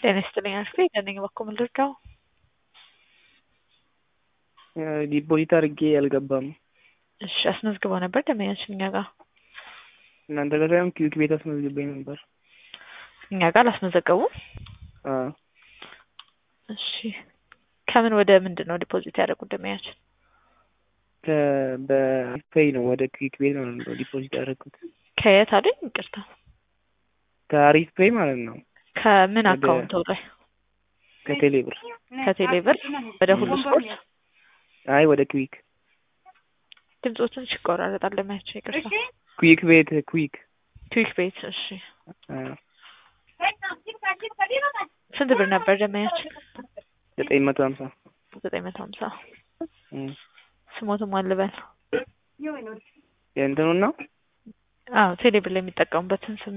ጤና ይስጥልኝ አልፌ ከነኝ በኩል ልርዳው። ዲፖዚት አድርጌ አልገባም። እሺ አስመዝግበው ነበር ደመኛችን እኛ ጋር? እናንተ ጋር ሳይሆን ኪዊክ ቤት አስመዝግቤ ነበር። እኛ ጋር አላስመዘገቡም? አዎ። እሺ ከምን ወደ ምንድን ነው ዲፖዚት ያደረጉት ደመኛችን? በፔይ ነው ወደ ኪዊክ ቤት ነው ዲፖዚት ያደረኩት። ከየት አለኝ? ይቅርታ ከአሪፍ ፔይ ማለት ነው። ከምን አካውንት ላይ? ከቴሌብር። ከቴሌብር ወደ ሁሉ ስፖርት? አይ ወደ ኪዊክ። ድምጾችን ይቆራረጣል ደመኛችን ይቅርታ። ኪዊክ ቤት ኪዊክ ቤት። እሺ ስንት ብር ነበር ደመኛችን? 950 950 ስሞትም አልበል የእንትኑን ነው? አዎ ቴሌብር ላይ የሚጠቀሙበትን ስም